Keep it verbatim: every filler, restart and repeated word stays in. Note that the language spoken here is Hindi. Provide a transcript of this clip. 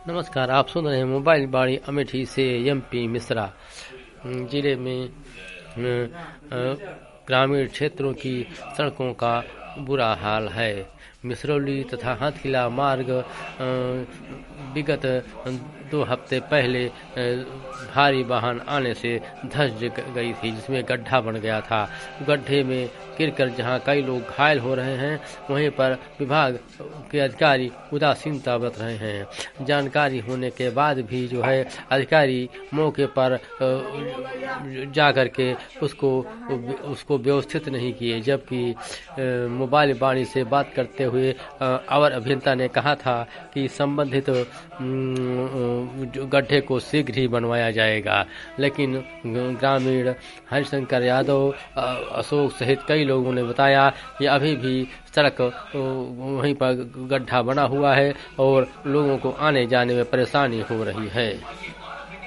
नमस्कार, आप सुन रहे हैं मोबाइल बाड़ी अमेठी से। एमपी मिश्रा जिले में ग्रामीण क्षेत्रों की सड़कों का बुरा हाल है। मिसरौली तथा हाथीला मार्ग विगत दो हफ्ते पहले भारी वाहन आने से धंस गई थी, जिसमें गड्ढा बन गया था। गड्ढे में गिरकर जहां कई लोग घायल हो रहे हैं, वहीं पर विभाग के अधिकारी उदासीनता बरत रहे हैं। जानकारी होने के बाद भी जो है अधिकारी मौके पर जाकर के उसको उसको व्यवस्थित नहीं किए, जबकि मोबाइल वाणी से बात करते हुए अवर अभियंता ने कहा था कि संबंधित गड्ढे को शीघ्र ही बनवाया जाएगा। लेकिन ग्रामीण हरिशंकर यादव, अशोक सहित कई लोगों ने बताया कि अभी भी सड़क वहीं पर गड्ढा बना हुआ है और लोगों को आने जाने में परेशानी हो रही है।